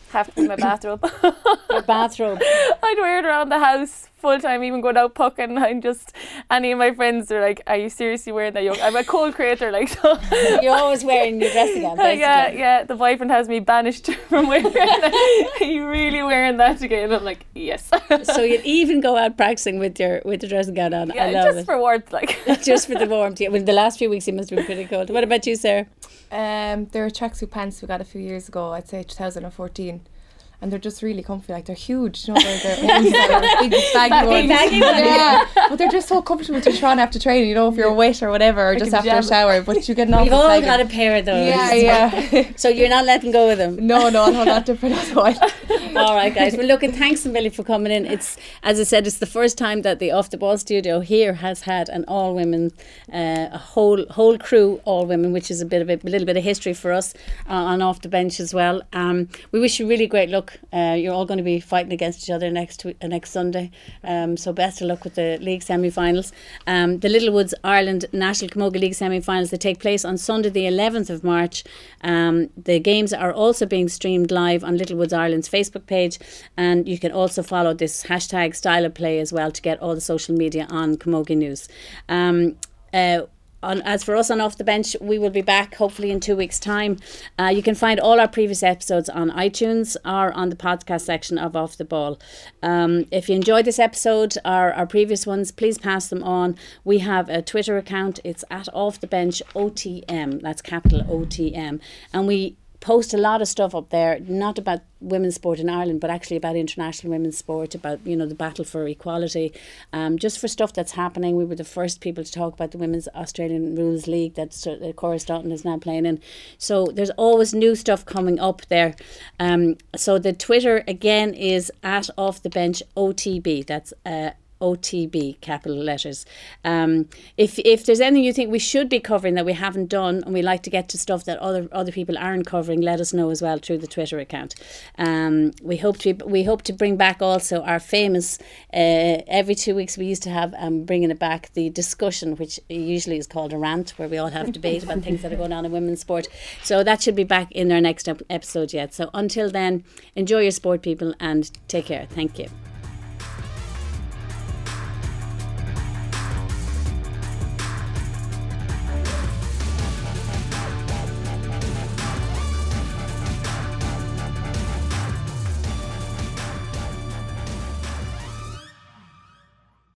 Have to be my bathrobe. Your bathrobe. I'd wear it around the house full time, even going out pucking. I'm just, any of my friends are like, are you seriously wearing that? Young? I'm a cold creator, like, so. You're always wearing your dressing gown, basically. Yeah, yeah. The boyfriend has me banished from wearing that. Are you really wearing that again? I'm like, yes. So you'd even go out practicing with your with the dressing gown on. Yeah, I love just it. for warmth, like. Just for the warmth. Yeah. Well, the last few weeks you must have been pretty cold. What about you, Sarah? Um, there are tracksuit pants we got a few years ago, I'd say two thousand fourteen. And they're just really comfy, like they're huge, you know, they're, they're big baggy ones. Baggy ones. Yeah, but they're just so comfortable to try on after training, you know, if you're wet or whatever, or just after a shower, but you get an We've awful all legging. got a pair of those. Yeah, yeah. So you're not letting go of them? No, no, I'll hold on to it for another while. All right, guys. Well, look, and thanks a million for coming in. It's, as I said, it's the first time that the Off the Ball studio here has had an all-women, uh, a whole whole crew all-women, which is a bit of a, a little bit of history for us uh, on Off the Bench as well. Um, we wish you really great luck. Uh, you're all going to be fighting against each other next uh, next Sunday. Um, so best of luck with the league semi-finals. Um, the Littlewoods Ireland National Camogie League semi-finals, they take place on Sunday the eleventh of March. Um, the games are also being streamed live on Littlewoods Ireland's Facebook page, and you can also follow this hashtag Style of Play as well to get all the social media on Camogie News. Um, uh, On, as for us on Off the Bench, we will be back hopefully in two weeks' time. Uh, you can find all our previous episodes on iTunes or on the podcast section of Off the Ball. Um, if you enjoyed this episode or our previous ones, please pass them on. We have a Twitter account. It's at Off the Bench O T M. That's capital O T M. And we post a lot of stuff up there, not about women's sport in Ireland, but actually about international women's sport, about, you know, the battle for equality, um, just for stuff that's happening. We were the first people to talk about the Women's Australian Rules League that uh, Cora Staunton is now playing in. So there's always new stuff coming up there. Um, so the Twitter again is at Off the Bench O T B. That's uh, O T B, capital letters. Um, if if there's anything you think we should be covering that we haven't done, and we like to get to stuff that other other people aren't covering, let us know as well through the Twitter account. Um, we hope to we hope to bring back also our famous uh, every two weeks we used to have um, bringing it back the discussion, which usually is called a rant, where we all have debate about things that are going on in women's sport. So that should be back in our next ep- episode yet. So until then, enjoy your sport, people, and take care. Thank you.